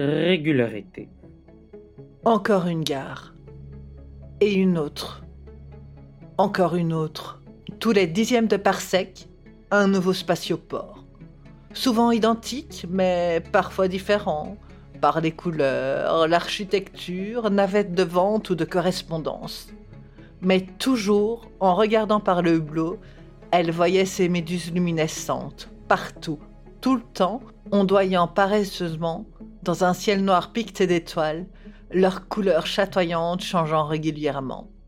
régularité. Encore une gare. Et une autre. Encore une autre. Tous les dixièmes de parsec, un nouveau spatioport. Souvent identique, mais parfois différent, par les couleurs, l'architecture, navette de vente ou de correspondance. Mais toujours, en regardant par le hublot, elle voyait ces méduses luminescentes, partout, tout le temps, ondoyant paresseusement, dans un ciel noir piqueté d'étoiles, leurs couleurs chatoyantes changeant régulièrement.